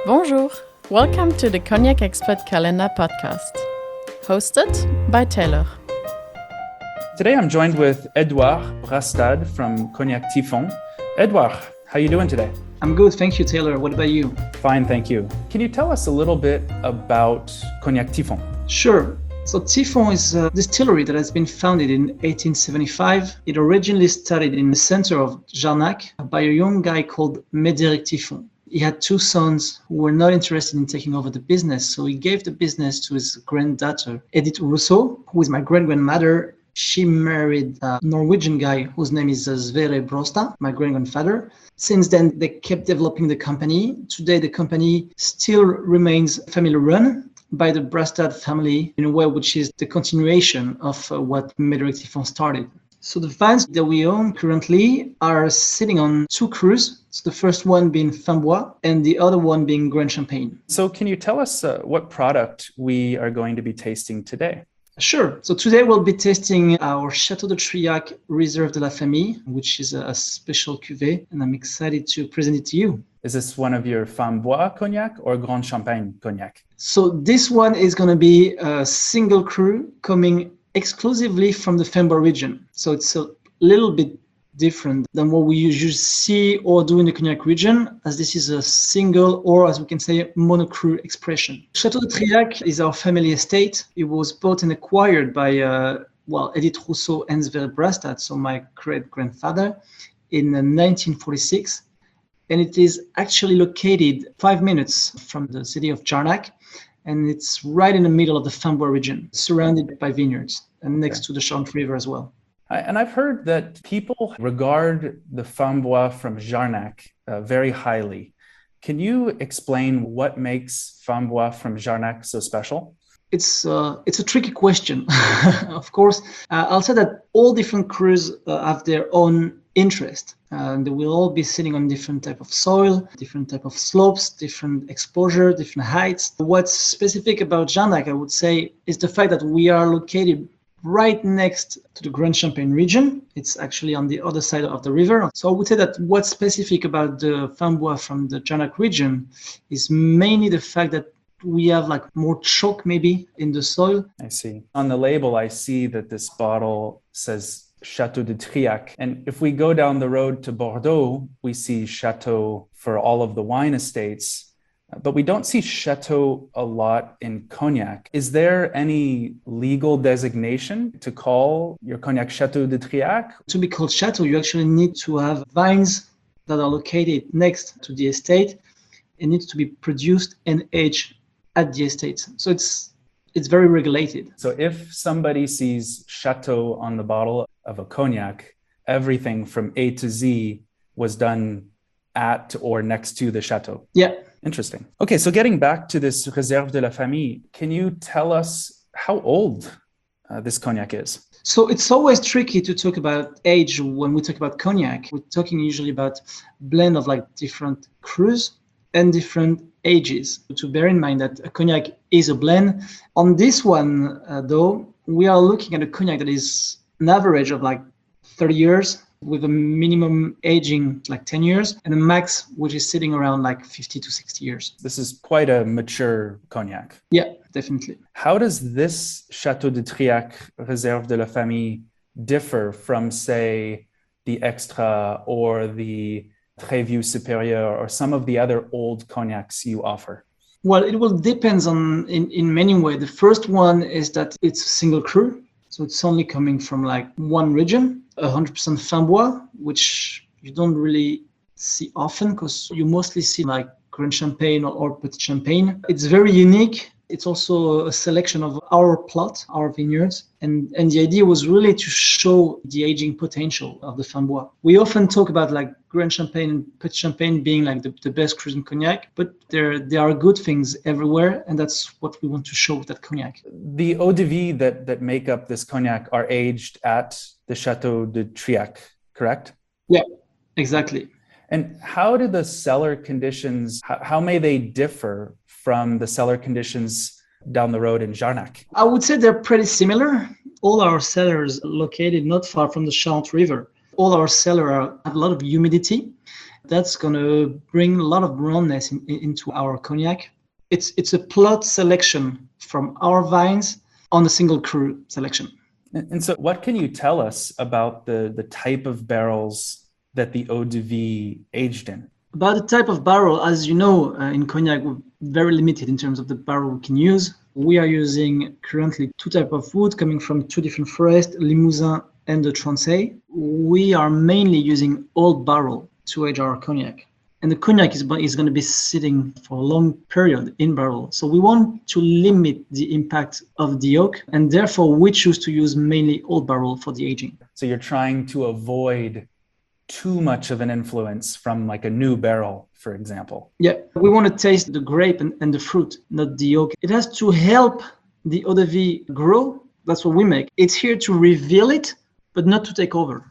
Bonjour, welcome to the Cognac Expert Calendar podcast, hosted by Taylor. Today I'm joined with Edouard Brastad from Cognac Typhon. Edouard, how are you doing today? I'm good, thank you, Taylor. What about you? Fine, thank you. Can you tell us a little bit about Cognac Typhon? Sure. So Typhon is a distillery that has been founded in 1875. It originally started in the center of Jarnac by a young guy called Médéric Typhon. He had two sons who were not interested in taking over the business, so he gave the business to his granddaughter, Edith Rousseau, who is my great-grandmother. She married a Norwegian guy whose name is Sverre Brostad, my great-grandfather. Since then, they kept developing the company. Today, the company still remains family-run by the Brastad family in a way which is the continuation of what Médéric Typhon started. So the vines that we own currently are sitting on two crus. So the first one being Framboise and the other one being Grand Champagne. So can you tell us what product we are going to be tasting today? Sure. So today we'll be tasting our Château de Triac Réserve de la Famille, which is a special cuvée, and I'm excited to present it to you. Is this one of your Framboise cognac or Grand Champagne cognac? So this one is going to be a single cru coming exclusively from the Framboise region. So it's a little bit different than what we usually see or do in the Cognac region, as this is a single, or as we can say, monocru expression. Château de Triac is our family estate. It was bought and acquired by Edith Rousseau and Sverre Brastad, so my great-grandfather, in 1946. And it is actually located 5 minutes from the city of Jarnac, and it's right in the middle of the Framboise region, surrounded by vineyards and next to the Charente River as well. And I've heard that people regard the Framboise from Jarnac very highly. Can you explain what makes Framboise from Jarnac so special? It's a tricky question. Of course, I'll say that all different crus have their own interest. They will all be sitting on different type of soil, different type of slopes, different exposure, different heights. What's specific about Jarnac, I would say, is the fact that we are located right next to the Grand Champagne region. It's actually on the other side of the river. So I would say that what's specific about the Framboise from the Jarnac region is mainly the fact that we have like more chalk maybe in the soil. I see. On the label, I see that this bottle says Château de Triac. And if we go down the road to Bordeaux, we see Château for all of the wine estates. But we don't see Château a lot in Cognac. Is there any legal designation to call your Cognac Château de Triac? To be called Château, you actually need to have vines that are located next to the estate and need to be produced and aged at the estate. So it's very regulated. So if somebody sees Château on the bottle of a Cognac, everything from A to Z was done at or next to the Château. Yeah. Interesting. Okay, so getting back to this Réserve de la Famille, can you tell us how old this Cognac is? So it's always tricky to talk about age when we talk about Cognac. We're talking usually about blend of like different crus and different ages. To bear in mind that a Cognac is a blend. On this one, though, we are looking at a Cognac that is an average of like 30 years, with a minimum aging like 10 years and a max which is sitting around like 50 to 60 years. This is quite a mature Cognac. Yeah, definitely. How does this Château de Triac Réserve de la Famille differ from, say, the Extra or the Très-Vieux Supérieur or some of the other old cognacs you offer? Well, it will depend on in many ways. The first one is that it's a single cru, so it's only coming from like one region. 100% Framboise, which you don't really see often because you mostly see like Grand Champagne or Petit Champagne. It's very unique. It's also a selection of our plot, our vineyards. And the idea was really to show the aging potential of the Framboise. We often talk about like Grand Champagne and Petit Champagne being like the best crus in Cognac, but there are good things everywhere. And that's what we want to show with that Cognac. The eau de vie that make up this Cognac are aged at the Château de Triac, correct? Yeah, exactly. And how do the cellar conditions, how may they differ from the cellar conditions down the road in Jarnac? I would say they're pretty similar. All our cellars located not far from the Charente River. All our cellars have a lot of humidity That's going to bring a lot of roundness into our cognac. It's a plot selection from our vines on a single cru selection. And so what can you tell us about the type of barrels that the eau de vie aged in? About the type of barrel, as you know, in cognac, we're very limited in terms of the barrel we can use. We are using currently 2 types of wood coming from 2 different forests, Limousin and the Trançais. We are mainly using old barrel to age our cognac. And the cognac is going to be sitting for a long period in barrel. So we want to limit the impact of the oak, and therefore we choose to use mainly old barrel for the aging. So you're trying to avoid too much of an influence from like a new barrel, for example. Yeah, we want to taste the grape and the fruit, not the oak. It has to help the eau de vie grow. That's what we make. It's here to reveal it, but not to take over.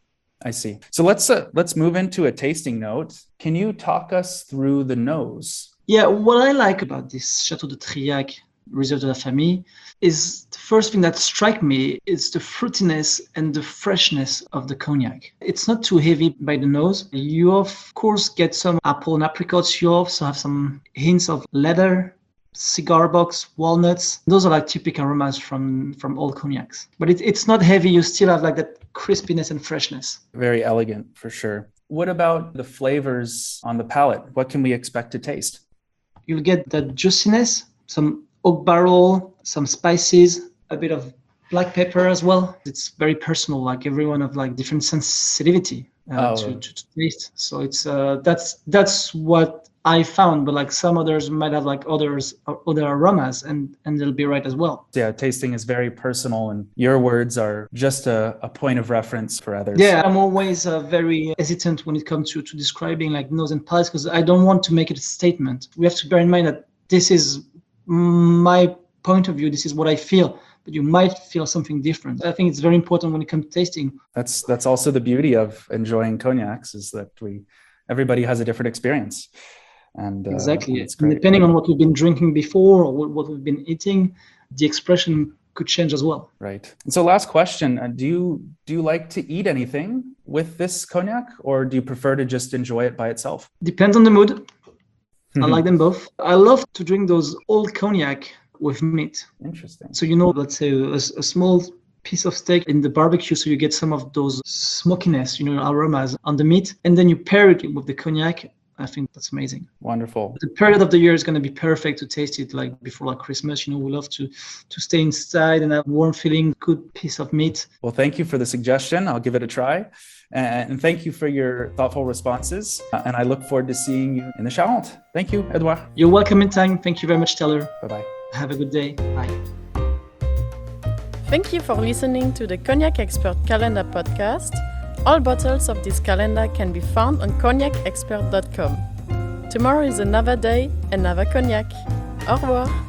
I see. So let's move into a tasting note. Can you talk us through the nose? Yeah, what I like about this Château de Triac Reserve de la Famille is the first thing that strikes me is the fruitiness and the freshness of the cognac. It's not too heavy by the nose. You of course get some apple and apricots. You also have some hints of leather, cigar box, walnuts. Those are like typical aromas from all cognacs. But it's not heavy. You still have like that crispiness and freshness. Very elegant, for sure. What about the flavors on the palate? What can we expect to taste? You'll get that juiciness, some oak barrel, some spices, a bit of black pepper as well. It's very personal, like everyone have like different sensitivity to taste. So it's that's what I found, but like some others might have like other aromas and they'll be right as well. Yeah, tasting is very personal and your words are just a point of reference for others. Yeah, I'm always very hesitant when it comes to describing like nose and palate because I don't want to make it a statement. We have to bear in mind that this is my point of view, this is what I feel, but you might feel something different. I think it's very important when it comes to tasting. That's also the beauty of enjoying cognacs is that everybody has a different experience. And exactly. It's great. Depending on what we've been drinking before or what we've been eating, the expression could change as well. Right. And so last question, do you like to eat anything with this cognac or do you prefer to just enjoy it by itself? Depends on the mood. I like them both. I love to drink those old cognac with meat. Interesting. So, let's say a small piece of steak in the barbecue, so you get some of those smokiness, aromas on the meat, and then you pair it with the cognac. I think that's amazing. Wonderful. The period of the year is going to be perfect to taste it like before like Christmas. We love to stay inside and have warm feeling, good piece of meat. Well, thank you for the suggestion. I'll give it a try. And thank you for your thoughtful responses. And I look forward to seeing you in the Charente. Thank you, Edouard. You're welcome anytime. Thank you very much, Taylor. Bye-bye. Have a good day. Bye. Thank you for listening to the Cognac Expert Calendar podcast. All bottles of this calendar can be found on cognacexpert.com. Tomorrow is another day, another cognac. Au revoir.